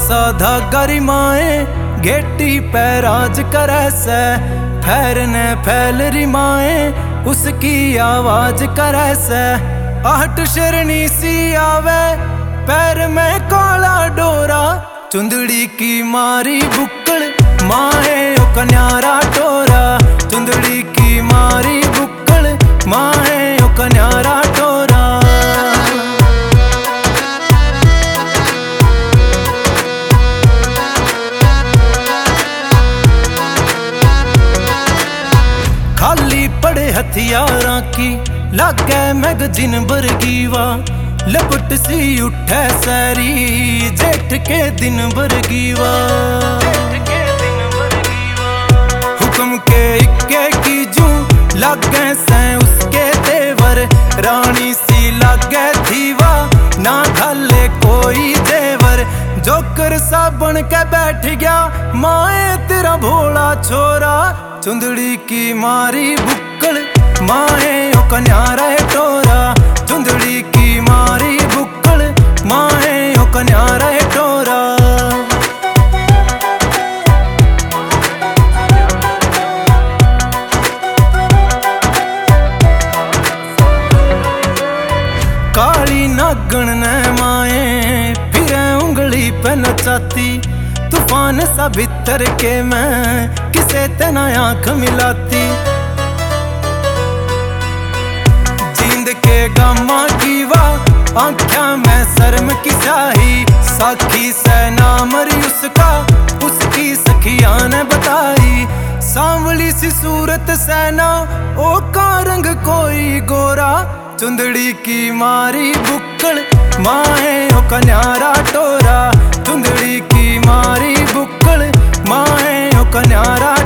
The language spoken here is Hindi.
साधा गरिमाए घेटी पैराज करे से, फैरने फैल रिमाए उसकी आवाज करे से। आहट शरणी सी आवे पैर में काला डोरा, चुंदड़ी की मारी बुक्कल माए ओ कन्यारा टोरा। चुंदड़ी की मारी बुक्कल माए ओ कन्यारा टोरा। खाली पड़े हथियारा की लागे मैगजीन बरगीवा, लपट सी उठे सैरी जेठ के दिन बरगीवा। हुक्म के इक्के की जू लागे से उसके तेवर, रानी सी लागे थीवा ना घाले कोई जेवर। जोकर सा बन के बैठ गया माए तेरा भोला छोरा। चुंदड़ी की मारी बुक्कल माए ओ कन्यारा टोरा। चुंदड़ी की मारी बुक्कल माए ओ कन्यारा टोरा। काली नागण ने माए फिर उंगली पे नचाती, तूफान सा भीतर के मैं किसे तना आंख मिलाती। जींद के गामा की वाह आंख्या में शर्म की स्याही, साखी से नाम मरी उसकी सखिया ने बताई। सांवली सी सूरत सेना ओ का रंग कोई गोरा। चुंदड़ी की मारी बुक्कल माए ओ कन्यारा टोरा। चुंदड़ी की मारी बुक्कल माए ओ कन्यारा